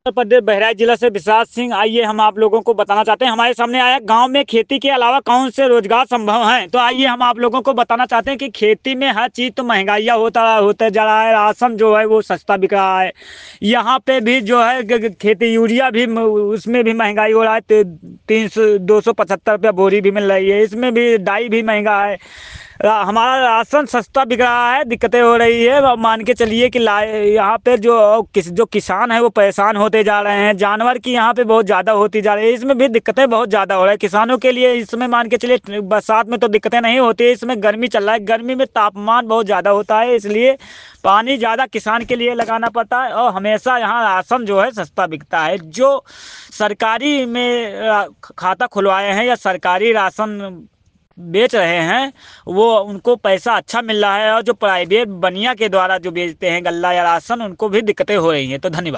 उत्तर प्रदेश बहराइच जिला से विश्वास सिंह। आइए हम आप लोगों को बताना चाहते हैं, हमारे सामने आया गांव में खेती के अलावा कौन से रोजगार संभव हैं। तो आइए हम आप लोगों को बताना चाहते हैं कि खेती में हर चीज तो महंगाइयाँ होता जा रहा है। राशन जो है वो सस्ता बिक रहा है। यहाँ पे भी जो है खेती यूरिया भी उसमें भी महंगाई हो रहा है। 275 रुपया बोरी भी मिल रही है। इसमें भी डाई भी महंगा है। हमारा राशन सस्ता बिक रहा है, दिक्कतें हो रही है। अब मान के चलिए कि यहाँ पे जो किसान है वो परेशान होते जा रहे हैं। जानवर की यहाँ पे बहुत ज़्यादा होती जा रही है। इसमें भी दिक्कतें बहुत ज़्यादा हो रही है किसानों के लिए। इसमें मान के चलिए बरसात में तो दिक्कतें नहीं होती है, इसमें गर्मी चल रहा है। गर्मी में तापमान बहुत ज़्यादा होता है, इसलिए पानी ज़्यादा किसान के लिए लगाना पड़ता है। और हमेशा यहाँ राशन जो है सस्ता बिकता है। जो सरकारी में खाता खुलवाए हैं या सरकारी राशन बेच रहे हैं, वो उनको पैसा अच्छा मिल रहा है। और जो प्राइवेट बनिया के द्वारा जो बेचते हैं गल्ला या राशन, उनको भी दिक्कतें हो रही हैं। तो धन्यवाद।